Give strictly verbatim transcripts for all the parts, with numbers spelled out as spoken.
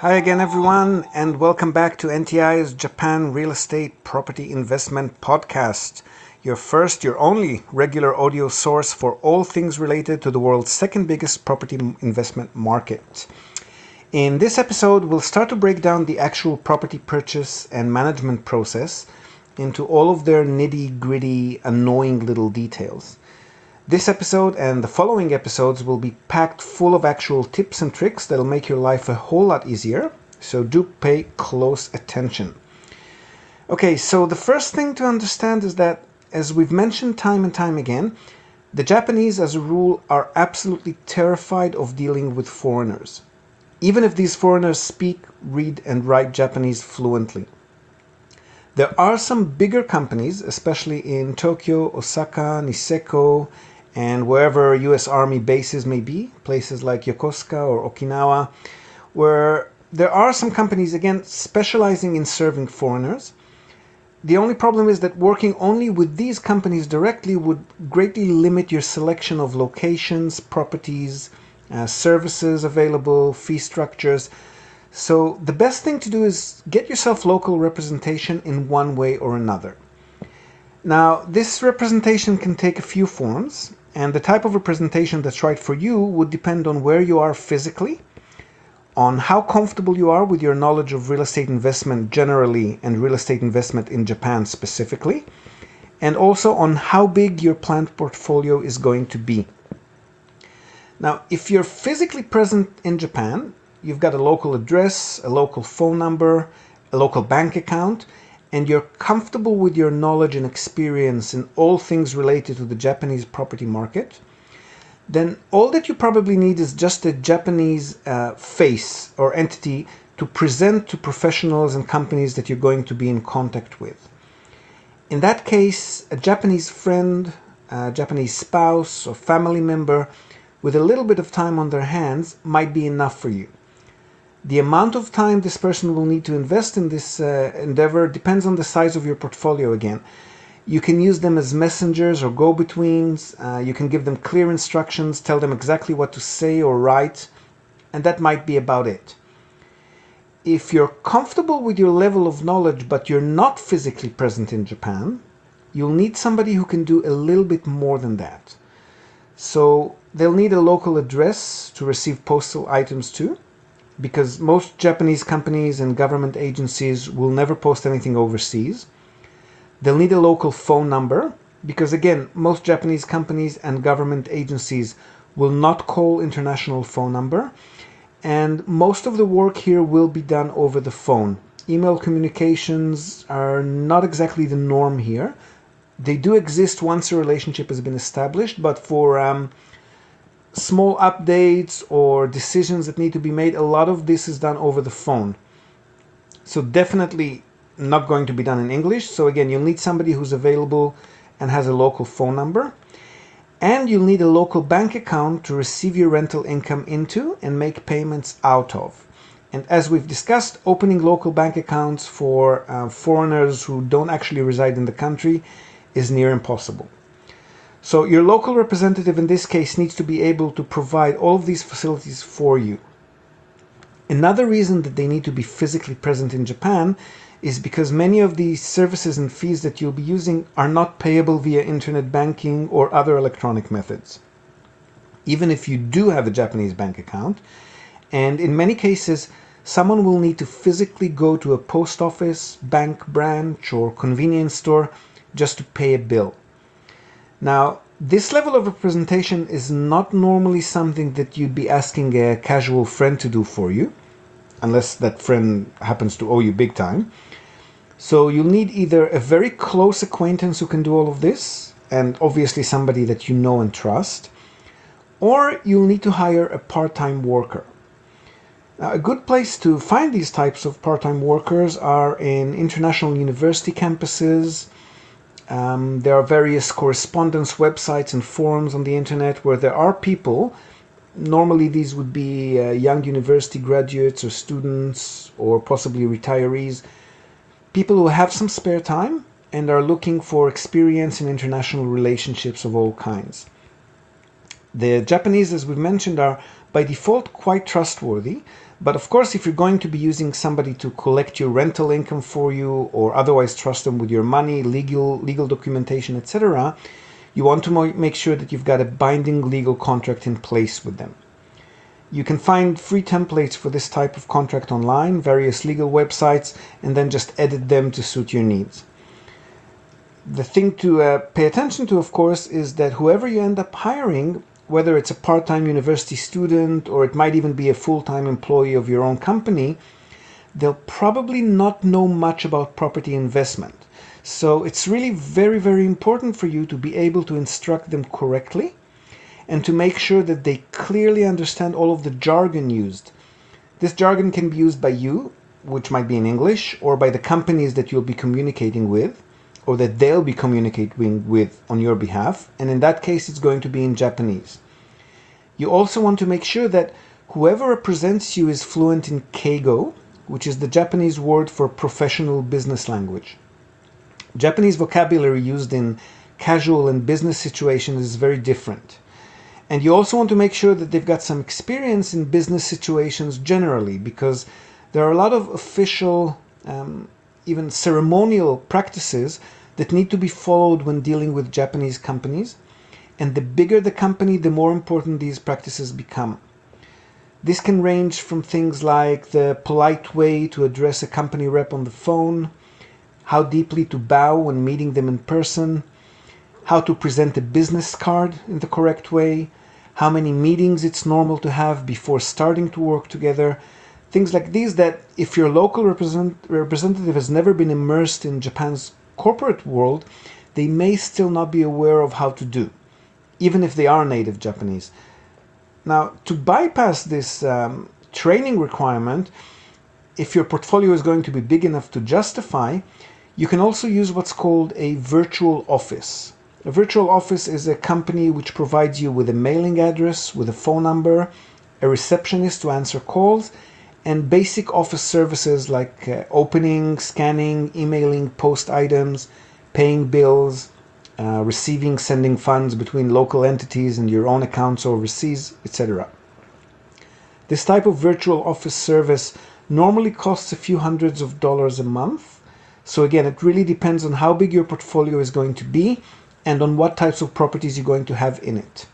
Hi again, everyone, and welcome back to N T I's Japan Real Estate Property Investment Podcast, your first, your only regular audio source for all things related to the world's second biggest property investment market. In this episode, we'll start to break down the actual property purchase and management process into all of their nitty-gritty, annoying little details. This episode and the following episodes will be packed full of actual tips and tricks that'll make your life a whole lot easier, so do pay close attention. Okay, so the first thing to understand is that, as we've mentioned time and time again, the Japanese as a rule are absolutely terrified of dealing with foreigners, even if these foreigners speak, read and write Japanese fluently. There are some bigger companies, especially in Tokyo, Osaka, Niseko, and wherever U S Army bases may be, places like Yokosuka or Okinawa, where there are some companies, again, specializing in serving foreigners. The only problem is that working only with these companies directly would greatly limit your selection of locations, properties, uh, services available, fee structures. So the best thing to do is get yourself local representation in one way or another. Now, this representation can take a few forms, and the type of representation that's right for you would depend on where you are physically, on how comfortable you are with your knowledge of real estate investment generally and real estate investment in Japan specifically, and also on how big your planned portfolio is going to be. Now, if you're physically present in Japan, you've got a local address, a local phone number, a local bank account, and you're comfortable with your knowledge and experience in all things related to the Japanese property market, then all that you probably need is just a Japanese uh, face or entity to present to professionals and companies that you're going to be in contact with. In that case, a Japanese friend, a Japanese spouse or family member with a little bit of time on their hands might be enough for you. The amount of time this person will need to invest in this uh, endeavor depends on the size of your portfolio again. You can use them as messengers or go-betweens. Uh, you can give them clear instructions, tell them exactly what to say or write, and that might be about it. If you're comfortable with your level of knowledge but you're not physically present in Japan, you'll need somebody who can do a little bit more than that. So they'll need a local address to receive postal items to, because most Japanese companies and government agencies will never post anything overseas. They'll need a local phone number, because again, most Japanese companies and government agencies will not call international phone number, and most of the work here will be done over the phone. Email communications are not exactly the norm here. They do exist once a relationship has been established, but for um, small updates or decisions that need to be made, a lot of this is done over the phone. So definitely not going to be done in English. So again, you'll need somebody who's available and has a local phone number. And you'll need a local bank account to receive your rental income into and make payments out of. And as we've discussed, opening local bank accounts for uh, foreigners who don't actually reside in the country is near impossible. So your local representative in this case needs to be able to provide all of these facilities for you. Another reason that they need to be physically present in Japan is because many of these services and fees that you'll be using are not payable via internet banking or other electronic methods, even if you do have a Japanese bank account. And in many cases, someone will need to physically go to a post office, bank branch, or convenience store just to pay a bill. Now, this level of representation is not normally something that you'd be asking a casual friend to do for you, unless that friend happens to owe you big time. So you'll need either a very close acquaintance who can do all of this, and obviously somebody that you know and trust, or you'll need to hire a part-time worker. Now, a good place to find these types of part-time workers are in international university campuses. Um, there are various correspondence websites and forums on the internet where there are people, normally these would be uh, young university graduates or students or possibly retirees, people who have some spare time and are looking for experience in international relationships of all kinds. The Japanese, as we've mentioned, are by default quite trustworthy, But of course, if you're going to be using somebody to collect your rental income for you or otherwise trust them with your money, legal, legal documentation, et cetera, you want to make sure that you've got a binding legal contract in place with them. You can find free templates for this type of contract online, various legal websites, and then just edit them to suit your needs. The thing to uh, pay attention to, of course, is that whoever you end up hiring, whether it's a part-time university student or it might even be a full-time employee of your own company, they'll probably not know much about property investment. So it's really very, very important for you to be able to instruct them correctly and to make sure that they clearly understand all of the jargon used. This jargon can be used by you, which might be in English, or by the companies that you'll be communicating with, or that they'll be communicating with on your behalf, and in that case it's going to be in Japanese. You also want to make sure that whoever represents you is fluent in Keigo, which is the Japanese word for professional business language. Japanese vocabulary used in casual and business situations is very different. And you also want to make sure that they've got some experience in business situations generally, because there are a lot of official, um, even ceremonial practices that need to be followed when dealing with Japanese companies. And the bigger the company, the more important these practices become. This can range from things like the polite way to address a company rep on the phone, how deeply to bow when meeting them in person, how to present a business card in the correct way, how many meetings it's normal to have before starting to work together. Things like these that if your local represent, representative has never been immersed in Japan's corporate world, they may still not be aware of how to do, even if they are native Japanese. Now, to bypass this um, training requirement, if your portfolio is going to be big enough to justify, you can also use what's called a virtual office. A virtual office is a company which provides you with a mailing address, with a phone number, a receptionist to answer calls, and basic office services like uh, opening, scanning, emailing post items, paying bills, uh, receiving, sending funds between local entities and your own accounts overseas, et cetera. This type of virtual office service normally costs a few hundreds of dollars a month. So again, it really depends on how big your portfolio is going to be and on what types of properties you're going to have in it.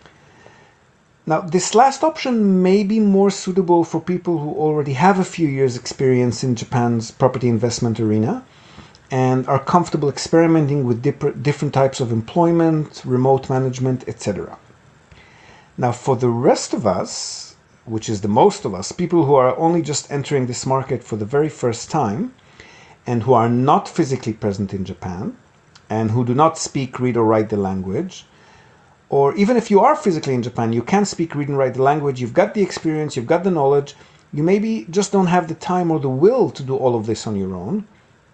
Now, this last option may be more suitable for people who already have a few years experience in Japan's property investment arena and are comfortable experimenting with different types of employment, remote management, et cetera. Now, for the rest of us, which is the most of us, people who are only just entering this market for the very first time and who are not physically present in Japan and who do not speak, read, or write the language, or even if you are physically in Japan, you can speak, read, and write the language, you've got the experience, you've got the knowledge, you maybe just don't have the time or the will to do all of this on your own.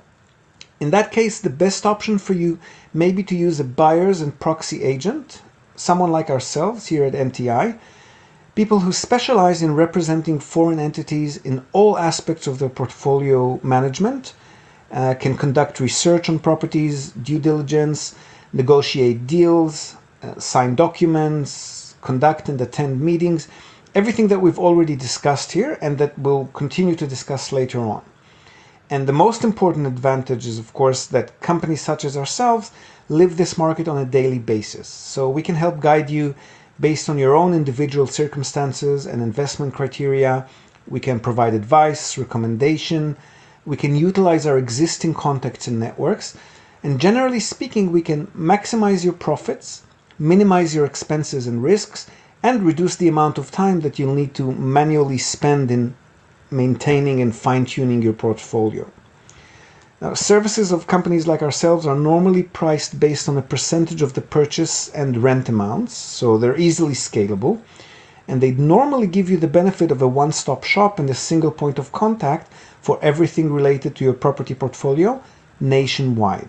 In that case, the best option for you may be to use a buyer's and proxy agent, someone like ourselves here at N T I, people who specialize in representing foreign entities in all aspects of their portfolio management, uh, can conduct research on properties, due diligence, negotiate deals, uh, sign documents, conduct and attend meetings, everything that we've already discussed here and that we'll continue to discuss later on. And the most important advantage is, of course, that companies such as ourselves live this market on a daily basis. So we can help guide you based on your own individual circumstances and investment criteria. We can provide advice, recommendation. We can utilize our existing contacts and networks. And generally speaking, we can maximize your profits, minimize your expenses and risks, and reduce the amount of time that you'll need to manually spend in maintaining and fine-tuning your portfolio. Now, services of companies like ourselves are normally priced based on a percentage of the purchase and rent amounts, so they're easily scalable, and they normally give you the benefit of a one-stop shop and a single point of contact for everything related to your property portfolio nationwide.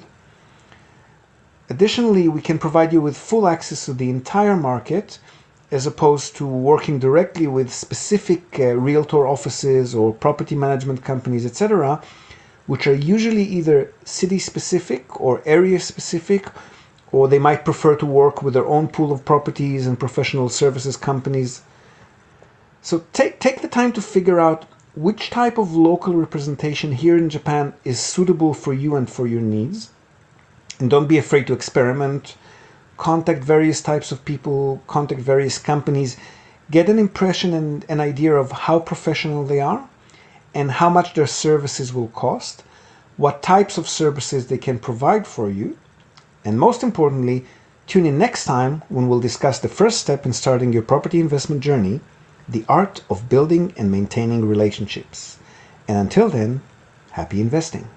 Additionally, we can provide you with full access to the entire market, as opposed to working directly with specific uh, realtor offices or property management companies, et cetera, which are usually either city-specific or area-specific, or they might prefer to work with their own pool of properties and professional services companies. So take, take the time to figure out which type of local representation here in Japan is suitable for you and for your needs. And don't be afraid to experiment. Contact various types of people, contact various companies, get an impression and an idea of how professional they are and how much their services will cost, what types of services they can provide for you, and most importantly, tune in next time when we'll discuss the first step in starting your property investment journey, the art of building and maintaining relationships. And until then, happy investing.